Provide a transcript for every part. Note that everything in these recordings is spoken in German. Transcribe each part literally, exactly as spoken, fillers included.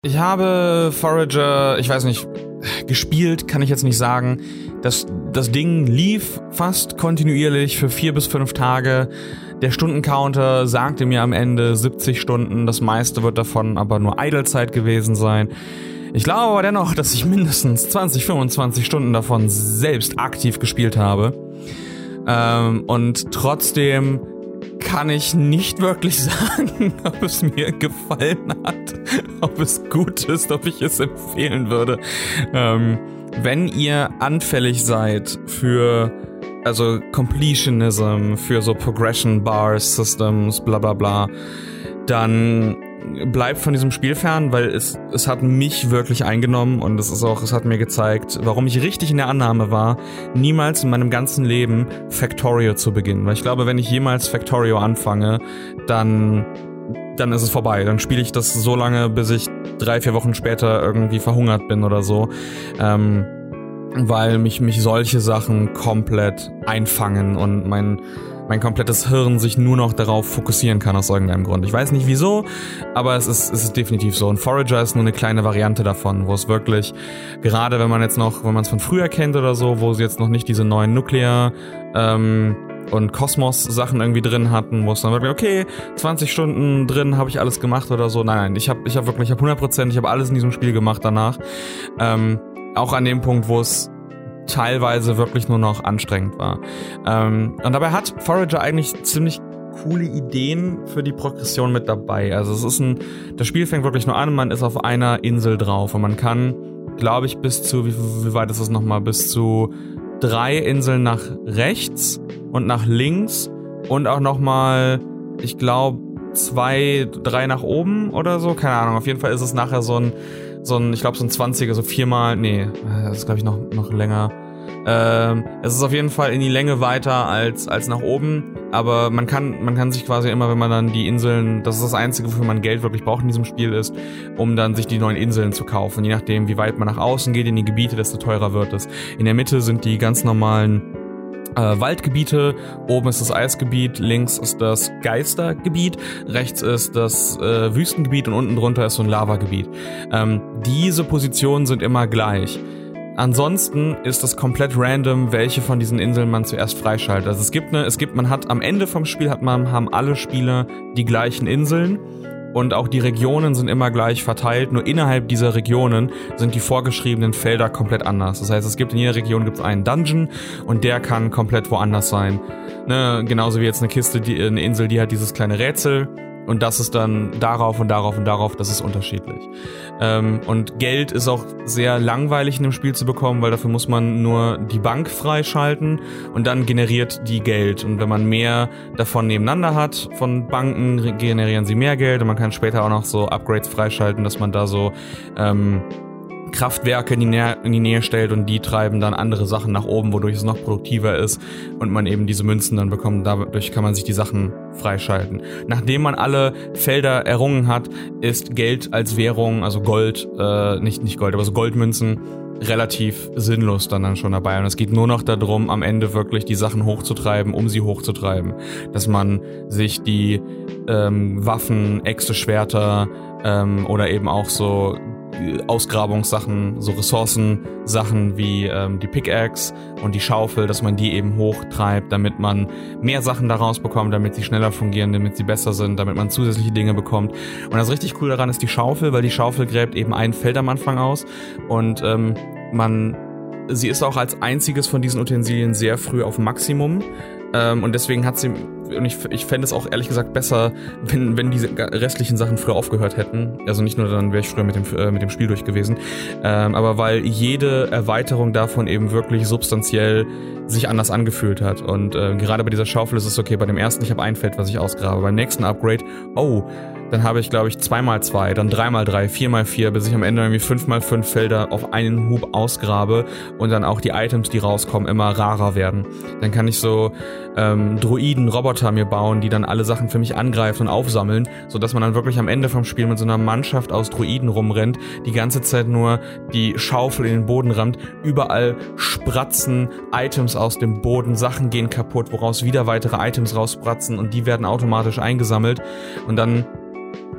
Ich habe Forager, ich weiß nicht, gespielt, kann ich jetzt nicht sagen. Das, das Ding lief fast kontinuierlich für vier bis fünf Tage. Der Stundencounter sagte mir am Ende siebzig Stunden. Das meiste wird davon aber nur Idlezeit gewesen sein. Ich glaube aber dennoch, dass ich mindestens zwanzig, fünfundzwanzig Stunden davon selbst aktiv gespielt habe. Ähm, und trotzdem kann ich nicht wirklich sagen, ob es mir gefallen hat, ob es gut ist, ob ich es empfehlen würde. Ähm, wenn ihr anfällig seid für, also Completionism, für so Progression Bar Systems, bla bla bla, dann bleibt von diesem Spiel fern, weil es, es hat mich wirklich eingenommen und es ist auch, es hat mir gezeigt, warum ich richtig in der Annahme war, niemals in meinem ganzen Leben Factorio zu beginnen. Weil ich glaube, wenn ich jemals Factorio anfange, dann, dann ist es vorbei. Dann spiele ich das so lange, bis ich drei, vier Wochen später irgendwie verhungert bin oder so. Ähm, weil mich, mich solche Sachen komplett einfangen und mein mein komplettes Hirn sich nur noch darauf fokussieren kann aus irgendeinem Grund. Ich weiß nicht wieso, aber es ist, es ist definitiv so. Und Forager ist nur eine kleine Variante davon, wo es wirklich, gerade wenn man jetzt noch, wenn man es von früher kennt oder so, wo sie jetzt noch nicht diese neuen Nuclear ähm, und Kosmos-Sachen irgendwie drin hatten, wo es dann wirklich, okay, zwanzig Stunden drin, habe ich alles gemacht oder so. Nein, nein, ich habe ich hab wirklich, ich habe hundert Prozent, ich habe alles in diesem Spiel gemacht danach. Ähm, auch an dem Punkt, wo es teilweise wirklich nur noch anstrengend war. Ähm, und dabei hat Forager eigentlich ziemlich coole Ideen für die Progression mit dabei. Also es ist ein, das Spiel fängt wirklich nur an, man ist auf einer Insel drauf und man kann, glaube ich, bis zu, wie, wie weit ist das nochmal, bis zu drei Inseln nach rechts und nach links und auch nochmal, ich glaube, zwei, drei nach oben oder so, keine Ahnung. Auf jeden Fall ist es nachher so ein, so ein, ich glaube so ein zwanziger, so viermal, nee, das ist glaube ich noch noch länger. Ähm, es ist auf jeden Fall in die Länge weiter als als nach oben, aber man kann man kann sich quasi immer, wenn man dann die Inseln, das ist das Einzige, wofür man Geld wirklich braucht in diesem Spiel ist, um dann sich die neuen Inseln zu kaufen. Je nachdem, wie weit man nach außen geht in die Gebiete, desto teurer wird es. In der Mitte sind die ganz normalen Äh, Waldgebiete, oben ist das Eisgebiet, links ist das Geistergebiet, rechts ist das äh, Wüstengebiet und unten drunter ist so ein Lavagebiet. Ähm, diese Positionen sind immer gleich. Ansonsten ist das komplett random, welche von diesen Inseln man zuerst freischaltet. Also es gibt eine, es gibt, man hat am Ende vom Spiel hat man, haben alle Spieler die gleichen Inseln. Und auch die Regionen sind immer gleich verteilt, nur innerhalb dieser Regionen sind die vorgeschriebenen Felder komplett anders. Das heißt, es gibt in jeder Region gibt's einen Dungeon und der kann komplett woanders sein. Ne, genauso wie jetzt eine Kiste, die, eine Insel, die hat dieses kleine Rätsel und das ist dann darauf und darauf und darauf, das ist unterschiedlich. Ähm, und Geld ist auch sehr langweilig in dem Spiel zu bekommen, weil dafür muss man nur die Bank freischalten und dann generiert die Geld. Und wenn man mehr davon nebeneinander hat, von Banken, generieren sie mehr Geld und man kann später auch noch so Upgrades freischalten, dass man da so ähm, Kraftwerke in die, Nähe, in die Nähe stellt und die treiben dann andere Sachen nach oben, wodurch es noch produktiver ist und man eben diese Münzen dann bekommt. Dadurch kann man sich die Sachen freischalten. Nachdem man alle Felder errungen hat, ist Geld als Währung, also Gold, äh, nicht nicht Gold, aber so Goldmünzen, relativ sinnlos dann, dann schon dabei. Und es geht nur noch darum, am Ende wirklich die Sachen hochzutreiben, um sie hochzutreiben. Dass man sich die ähm, Waffen, Äxte, Schwerter ähm, oder eben auch so Ausgrabungssachen, so Ressourcensachen wie ähm, die Pickaxe und die Schaufel, dass man die eben hochtreibt, damit man mehr Sachen daraus bekommt, damit sie schneller fungieren, damit sie besser sind, damit man zusätzliche Dinge bekommt. Und das richtig cool daran ist die Schaufel, weil die Schaufel gräbt eben ein Feld am Anfang aus und ähm, man, sie ist auch als einziges von diesen Utensilien sehr früh auf Maximum. Ähm, und deswegen hat sie, und ich, ich fände es auch ehrlich gesagt besser, wenn, wenn diese restlichen Sachen früher aufgehört hätten. Also nicht nur, dann wäre ich früher mit dem, äh, mit dem Spiel durch gewesen. Ähm, aber weil jede Erweiterung davon eben wirklich substanziell sich anders angefühlt hat. Und äh, gerade bei dieser Schaufel ist es okay, bei dem ersten, ich habe ein Feld, was ich ausgrabe. Beim nächsten Upgrade, oh, dann habe ich, glaube ich, zwei mal zwei, dann drei mal drei, vier mal vier, bis ich am Ende irgendwie fünf mal fünf Felder auf einen Hub ausgrabe und dann auch die Items, die rauskommen, immer rarer werden. Dann kann ich so ähm, Droiden, Roboter mir bauen, die dann alle Sachen für mich angreifen und aufsammeln, sodass man dann wirklich am Ende vom Spiel mit so einer Mannschaft aus Droiden rumrennt, die ganze Zeit nur die Schaufel in den Boden rammt, überall spratzen Items aus dem Boden, Sachen gehen kaputt, woraus wieder weitere Items rausspratzen und die werden automatisch eingesammelt und dann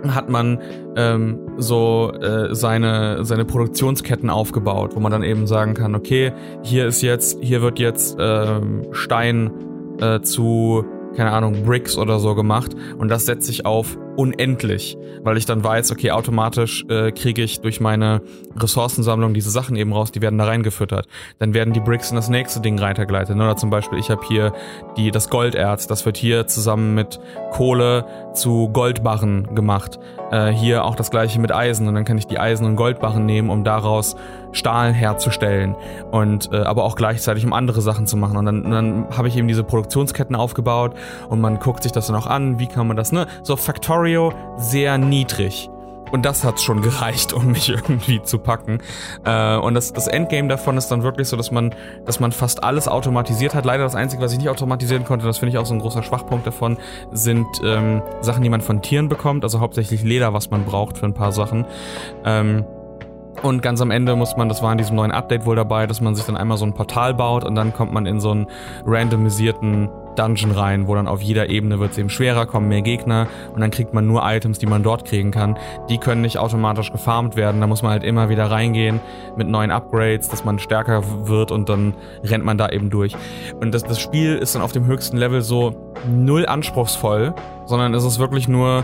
hat man ähm, so äh, seine seine Produktionsketten aufgebaut, wo man dann eben sagen kann, okay, hier ist jetzt, hier wird jetzt ähm, Stein äh, zu, keine Ahnung, Bricks oder so gemacht und das setze ich auf unendlich, weil ich dann weiß, okay, automatisch äh, kriege ich durch meine Ressourcensammlung diese Sachen eben raus, die werden da reingefüttert. Dann werden die Bricks in das nächste Ding weitergeleitet. Oder zum Beispiel, ich habe hier die das Golderz, das wird hier zusammen mit Kohle zu Goldbarren gemacht. Äh, hier auch das gleiche mit Eisen und dann kann ich die Eisen- und Goldbarren nehmen, um daraus Stahl herzustellen und äh, aber auch gleichzeitig um andere Sachen zu machen. Und dann, dann habe ich eben diese Produktionsketten aufgebaut und man guckt sich das dann auch an, wie kann man das, ne? So Factorio sehr niedrig. Und das hat's schon gereicht, um mich irgendwie zu packen. Äh, und das, das Endgame davon ist dann wirklich so, dass man, dass man fast alles automatisiert hat. Leider das Einzige, was ich nicht automatisieren konnte, das finde ich auch so ein großer Schwachpunkt davon, sind ähm, Sachen, die man von Tieren bekommt. Also hauptsächlich Leder, was man braucht für ein paar Sachen. Ähm, Und ganz am Ende muss man, das war in diesem neuen Update wohl dabei, dass man sich dann einmal so ein Portal baut und dann kommt man in so einen randomisierten Dungeon rein, wo dann auf jeder Ebene wird es eben schwerer, kommen mehr Gegner und dann kriegt man nur Items, die man dort kriegen kann. Die können nicht automatisch gefarmt werden, da muss man halt immer wieder reingehen mit neuen Upgrades, dass man stärker wird und dann rennt man da eben durch. Und das, das Spiel ist dann auf dem höchsten Level so null anspruchsvoll, sondern es ist wirklich nur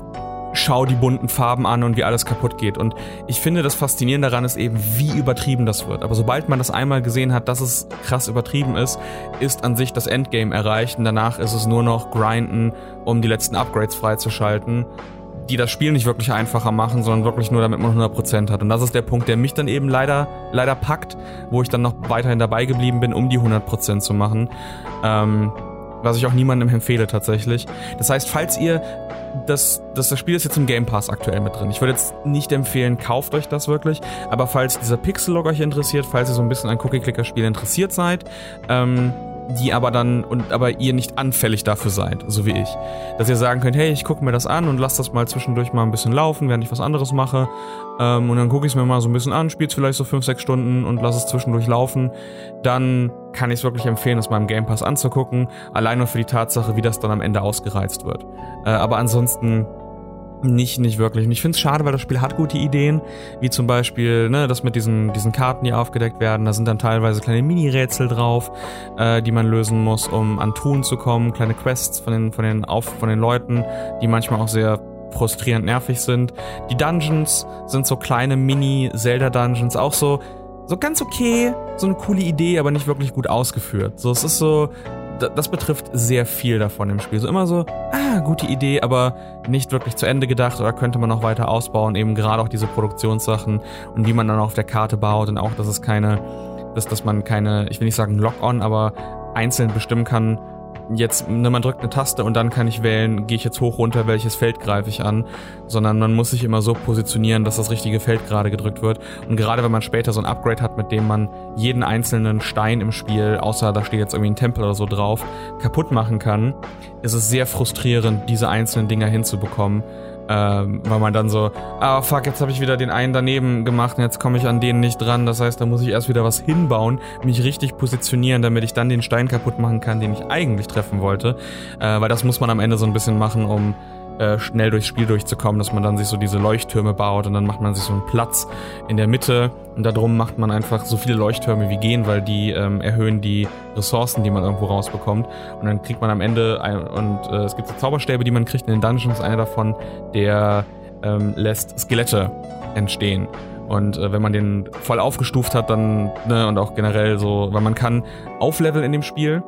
schau die bunten Farben an und wie alles kaputt geht. Und ich finde, das Faszinierende daran ist eben, wie übertrieben das wird. Aber sobald man das einmal gesehen hat, dass es krass übertrieben ist, ist an sich das Endgame erreicht und danach ist es nur noch grinden, um die letzten Upgrades freizuschalten, die das Spiel nicht wirklich einfacher machen, sondern wirklich nur, damit man hundert Prozent hat. Und das ist der Punkt, der mich dann eben leider leider packt, wo ich dann noch weiterhin dabei geblieben bin, um die hundert Prozent zu machen. Ähm, was ich auch niemandem empfehle tatsächlich. Das heißt, falls ihr Das, das, das Spiel ist jetzt im Game Pass aktuell mit drin. Ich würde jetzt nicht empfehlen, kauft euch das wirklich. Aber falls dieser Pixel-Log euch interessiert, falls ihr so ein bisschen an Cookie-Clicker-Spiel interessiert seid, ähm, die aber dann, und aber ihr nicht anfällig dafür seid, so wie ich. Dass ihr sagen könnt, hey, ich gucke mir das an und lasst das mal zwischendurch mal ein bisschen laufen, während ich was anderes mache. Ähm, und dann gucke ich es mir mal so ein bisschen an, spiele es vielleicht so fünf, sechs Stunden und lasse es zwischendurch laufen. Dann kann ich es wirklich empfehlen, das mal im Game Pass anzugucken. Allein nur für die Tatsache, wie das dann am Ende ausgereizt wird. Äh, aber ansonsten nicht, nicht wirklich. Und ich finde es schade, weil das Spiel hat gute Ideen, wie zum Beispiel, ne, das mit diesen, diesen Karten, die aufgedeckt werden. Da sind dann teilweise kleine Mini-Rätsel drauf, äh, die man lösen muss, um an Truhen zu kommen. Kleine Quests von den, von den, auf, von den Leuten, die manchmal auch sehr frustrierend nervig sind. Die Dungeons sind so kleine Mini-Zelda-Dungeons, auch so, so ganz okay, so eine coole Idee, aber nicht wirklich gut ausgeführt. So, es ist so, das betrifft sehr viel davon im Spiel. So immer so, ah, gute Idee, aber nicht wirklich zu Ende gedacht oder könnte man noch weiter ausbauen, eben gerade auch diese Produktionssachen und wie man dann auf der Karte baut und auch, dass es keine, dass, dass man keine, ich will nicht sagen Lock-on, aber einzeln bestimmen kann, jetzt, ne, man drückt eine Taste und dann kann ich wählen, gehe ich jetzt hoch, runter, welches Feld greife ich an, sondern man muss sich immer so positionieren, dass das richtige Feld gerade gedrückt wird. Und gerade wenn man später so ein Upgrade hat, mit dem man jeden einzelnen Stein im Spiel, außer da steht jetzt irgendwie ein Tempel oder so drauf, kaputt machen kann, ist es sehr frustrierend, diese einzelnen Dinger hinzubekommen. Ähm, weil man dann so, ah fuck, jetzt habe ich wieder den einen daneben gemacht und jetzt komme ich an den nicht dran. Das heißt, da muss ich erst wieder was hinbauen, mich richtig positionieren, damit ich dann den Stein kaputt machen kann, den ich eigentlich treffen wollte. Äh, weil das muss man am Ende so ein bisschen machen, um äh, schnell durchs Spiel durchzukommen, dass man dann sich so diese Leuchttürme baut und dann macht man sich so einen Platz in der Mitte und darum macht man einfach so viele Leuchttürme wie gehen, weil die ähm, erhöhen die Ressourcen, die man irgendwo rausbekommt und dann kriegt man am Ende ein, und äh, es gibt so Zauberstäbe, die man kriegt in den Dungeons, einer davon, der ähm, lässt Skelette entstehen. Und äh, wenn man den voll aufgestuft hat, dann, ne, und auch generell so, weil man kann aufleveln in dem Spiel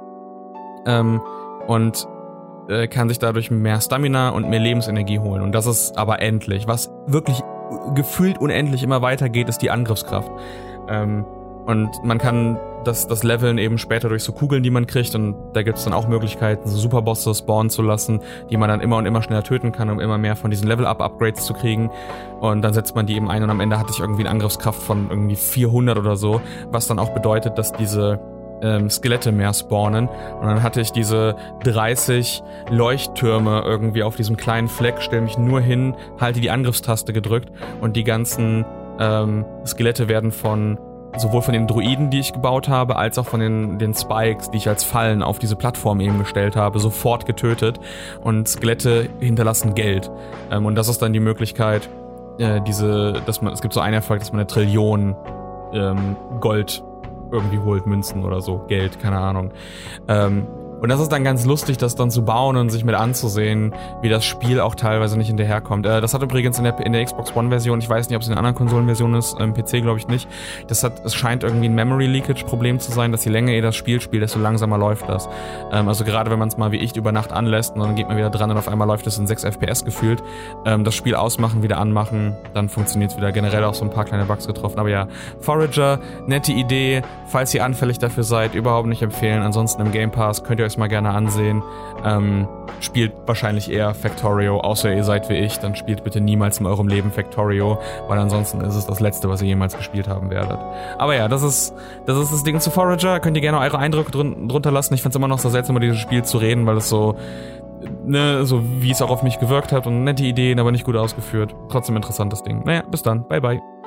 ähm, und äh, kann sich dadurch mehr Stamina und mehr Lebensenergie holen. Und das ist aber endlich. Was wirklich gefühlt unendlich immer weitergeht, ist die Angriffskraft. Ähm, und man kann das, das Leveln eben später durch so Kugeln, die man kriegt, und da gibt es dann auch Möglichkeiten, so Superbosse spawnen zu lassen, die man dann immer und immer schneller töten kann, um immer mehr von diesen Level-Up-Upgrades zu kriegen. Und dann setzt man die eben ein und am Ende hatte ich irgendwie eine Angriffskraft von irgendwie vierhundert oder so, was dann auch bedeutet, dass diese ähm, Skelette mehr spawnen. Und dann hatte ich diese dreißig Leuchttürme irgendwie auf diesem kleinen Fleck, stelle mich nur hin, halte die Angriffstaste gedrückt und die ganzen ähm, Skelette werden von sowohl von den Droiden, die ich gebaut habe, als auch von den, den Spikes, die ich als Fallen auf diese Plattform eben gestellt habe, sofort getötet. Und Skelette hinterlassen Geld. Ähm, und das ist dann die Möglichkeit, äh, diese, dass man, es gibt so einen Erfolg, dass man eine Trillion ähm, Gold irgendwie holt, Münzen oder so, Geld, keine Ahnung. Ähm, Und das ist dann ganz lustig, das dann zu bauen und sich mit anzusehen, wie das Spiel auch teilweise nicht hinterherkommt. Äh, das hat übrigens in der, in der Xbox One-Version, ich weiß nicht, ob es in einer anderen Konsolenversion ist, im P C glaube ich nicht, das hat, es scheint irgendwie ein Memory-Leakage-Problem zu sein, dass je länger ihr das Spiel spielt, desto langsamer läuft das. Ähm, also gerade wenn man es mal wie ich über Nacht anlässt und dann geht man wieder dran und auf einmal läuft es in sechs F P S gefühlt, ähm, das Spiel ausmachen, wieder anmachen, dann funktioniert es wieder. Generell auch so ein paar kleine Bugs getroffen. Aber ja, Forager, nette Idee, falls ihr anfällig dafür seid, überhaupt nicht empfehlen. Ansonsten im Game Pass könnt ihr euch mal gerne ansehen. Ähm, spielt wahrscheinlich eher Factorio, außer ihr seid wie ich, dann spielt bitte niemals in eurem Leben Factorio, weil ansonsten ist es das Letzte, was ihr jemals gespielt haben werdet. Aber ja, das ist das ist das Ding zu Forager. Könnt ihr gerne eure Eindrücke drun- drunter lassen. Ich find's immer noch so seltsam, über dieses Spiel zu reden, weil es so, ne, so wie es auch auf mich gewirkt hat und nette Ideen, aber nicht gut ausgeführt. Trotzdem interessantes Ding. Naja, bis dann. Bye, bye.